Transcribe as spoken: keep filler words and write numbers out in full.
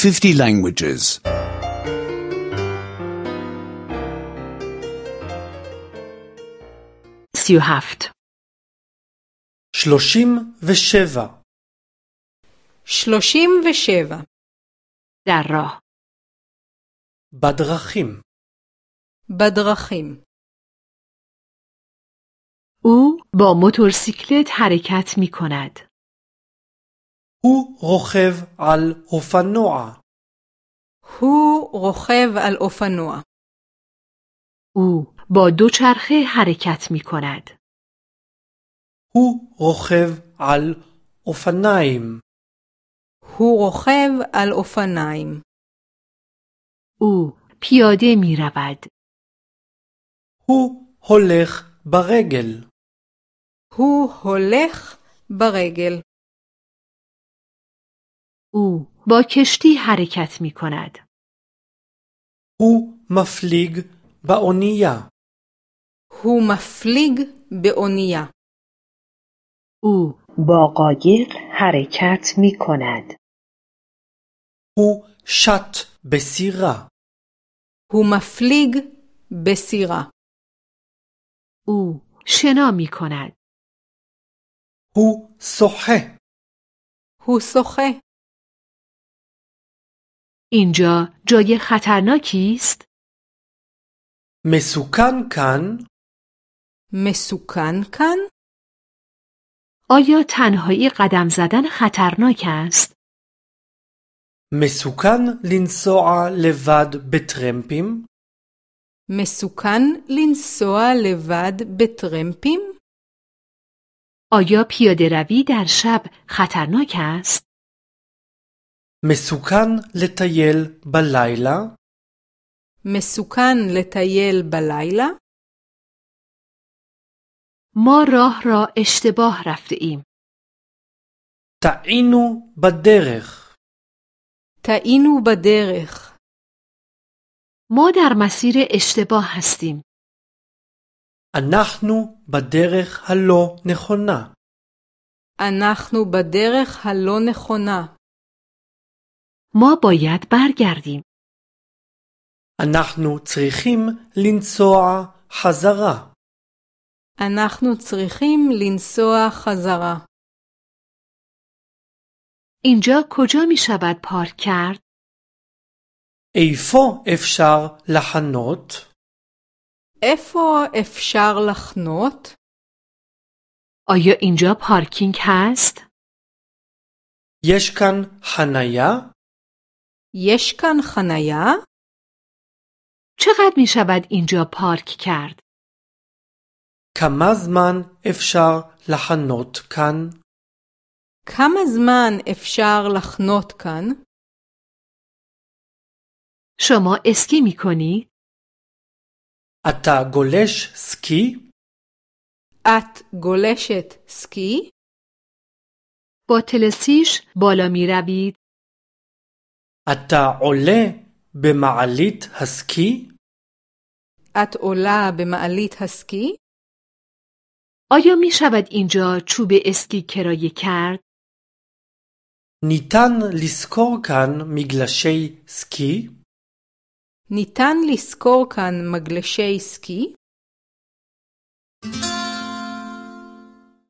fifty languages. سی و هفت. שלושים ושבע. שלושים ושבע. در راه. בדרכים. בדרכים. او با موتورسیکلت حرکت می کند. הוא רוכב על אופנוע. הוא רוכב על אופנוע. او با دوچرخه حرکت می کند. הוא רוכב על אופניים. הוא רוכב על אופניים. او پیاده می رود. הוא הולך ברגל. הוא הולך ברגל. او با کشتی حرکت می کند. הוא מפליג באונייה. הוא מפליג באונייה. او با قایق حرکت می کند. הוא שט בסירה. הוא מפליג בסירה. او شنا می کند. הוא שוחה. הוא שוחה. اینجا جای خطرناکی است؟ מסוכן כאן. מסוכן כאן؟ آیا تنهایی قدم زدن خطرناک است؟ מסוכן לנסוע לבד בטרמפים. מסוכן לנסוע לבד בטרמפים؟ آیا پیاده روی در شب خطرناک است؟ מסוכן לטייל בלילה. מסוכן לטייל בלילה؟ ما راه را اشتباه رفته ایم. טעינו בדרך. טעינו בדרך. ما در مسیر اشتباه هستیم. אנחנו בדרך הלא נכונה. אנחנו בדרך הלא נכונה. ما باید برگردیم. אנחנו צריכים לנסוע חזרה. אנחנו צריכים לנסוע חזרה. اینجا کجا می شود پارک کرد؟ איפה אפשר לחנות? איפה אפשר לחנות? آیا اینجا پارکینگ هست؟ יש כאן חניה? יש כאן חניה? چقدر می شود اینجا پارک کرد؟ כמה זמן אפשר לחנות כאן? כמה זמן אפשר לחנות כאן? شما اسکی می کنی؟ אתה גולש סקי? את גולשת סקי? با تلسیش بالا می روید؟ אתה עולה במעלית הסקי? את עולה במעלית הסקי? آیا می شود اینجا چوب اسکی کرایه کرد؟ ניתן לשכור כאן מגלשי סקי? ניתן לשכור כאן מגלשי סקי?